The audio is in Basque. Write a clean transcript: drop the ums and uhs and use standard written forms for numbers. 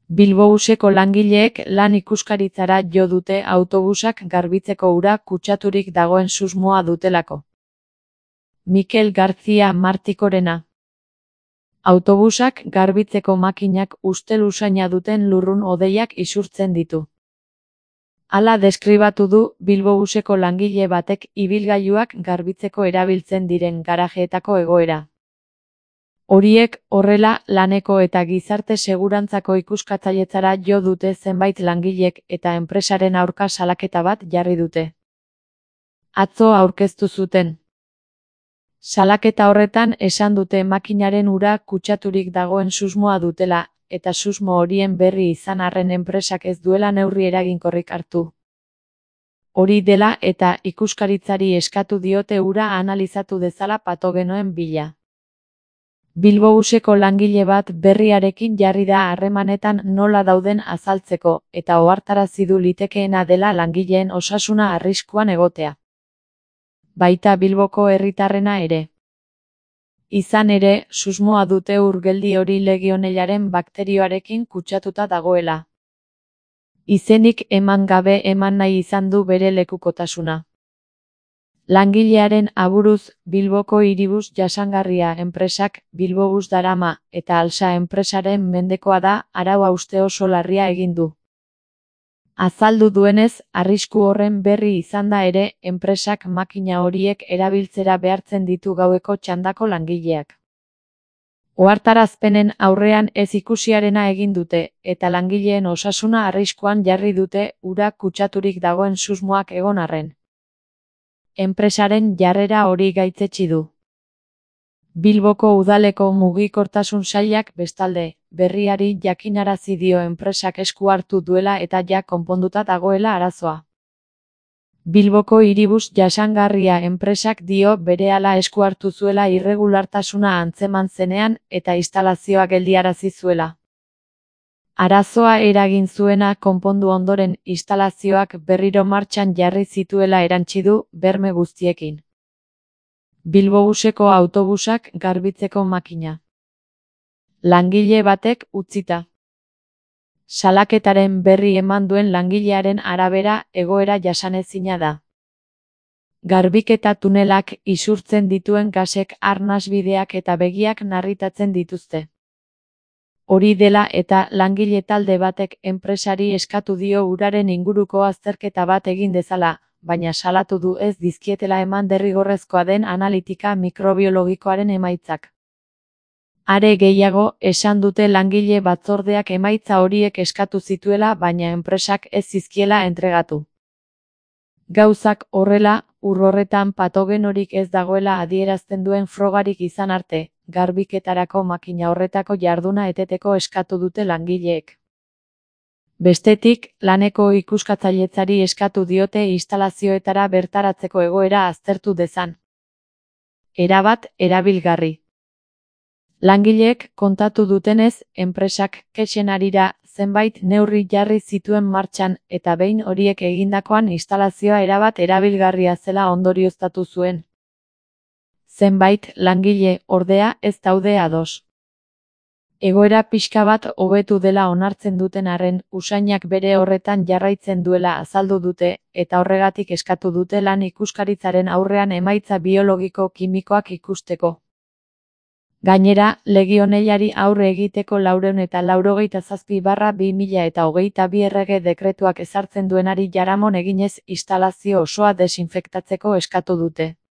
Bilbobuseko langileek lan ikuskaritzara jo dute autobusak garbitzeko ura kutsaturik dagoen susmoa dutelako. Mikel García Martikorena. Autobusak garbitzeko makinak ustel usaina duten lurrun hodeiak isurtzen ditu. Hala deskribatu du Bilbobuseko langile batek ibilgailuak garbitzeko erabiltzen diren garajeetako egoera. Horiek horrela laneko eta gizarte segurantzako ikuskatzailetzara jo dute zenbait langilek eta enpresaren aurka salaketa bat jarri dute. Atzo aurkeztu zuten. Salaketa horretan esan dute makinaren ura kutsaturik dagoen susmoa dutela, eta susmo horien berri izan arren enpresak ez duela neurri eraginkorrik hartu. Hori dela eta ikuskaritzari eskatu diote ura analizatu dezala patogenoen bila. Bilbobuseko langile bat berriarekin jarri da harremanetan nola dauden azaltzeko eta ohartarazi du litekeena dela langileen osasuna arriskuan egotea. Baita Bilboko herritarrena ere. Izan ere, susmoa dute urgeldi hori legionellaren bakterioarekin kutsatuta dagoela. Izenik eman gabe eman nahi izan du bere lekukotasuna. Langilearen aburuz, Bilboko Hiribus jasangarria enpresak Bilbobus darama eta Alsa enpresaren mendekoa da arau hauste oso larria egin du. Azaldu duenez, arrisku horren berri izan da ere, enpresak makina horiek erabiltzera behartzen ditu gaueko txandako langileak. Ohartarazpenen aurrean ez ikusiarena egin dute, eta langileen osasuna arriskuan jarri dute ura kutsaturik dagoen susmoak egon arren. Enpresaren jarrera hori gaitzetsi du. Bilboko udaleko mugikortasun sailak bestalde, berriari jakinarazi dio enpresak esku hartu duela eta ja konponduta dagoela arazoa. Bilboko Hiribus jasangarria enpresak dio berehala esku hartu zuela irregulartasuna antzeman zenean eta instalazioa geldiarazi zuela. Arazoa eragin zuena konpondu ondoren instalazioak berriro martxan jarri zituela erantsi du berme guztiekin. Bilbobuseko autobusak garbitzeko makina. Langile batek utzita. Salaketaren berri eman duen langilearen arabera egoera jasanezina da. Garbiketa tunelak isurtzen dituen gasek arnasbideak eta begiak narritatzen dituzte. Hori dela eta langile talde batek enpresari eskatu dio uraren inguruko azterketa bat egin dezala, baina salatu du ez dizkietela eman derrigorrezkoa den analitika mikrobiologikoaren emaitzak. Are gehiago, esan dute langile batzordeak emaitza horiek eskatu zituela baina enpresak ez zizkiela entregatu. Gauzak horrela, ur horretan patogenorik ez dagoela adierazten duen frogarik izan arte, garbiketarako makina horretako jarduna eteteko eskatu dute langileek. Bestetik, laneko ikuskatzailetzari eskatu diote instalazioetara bertaratzeko egoera aztertu dezan. Erabat erabilgarri. Langileek kontatu dutenez, enpresak kexen harira zenbait neurri jarri zituen martxan eta behin horiek egindakoan instalazioa erabat erabilgarria zela ondorioztatu zuen. Zenbait langile ordea ez daude ados. Egoera pixka bat hobetu dela onartzen duten arren, usainak bere horretan jarraitzen duela azaldu dute, eta horregatik eskatu dute lan ikuskaritzaren aurrean emaitza biologiko-kimikoak ikusteko. Gainera, legionellari aurre egiteko 487/2022 errege dekretuak ezartzen duenari jaramon eginez instalazio osoa desinfektatzeko eskatu dute.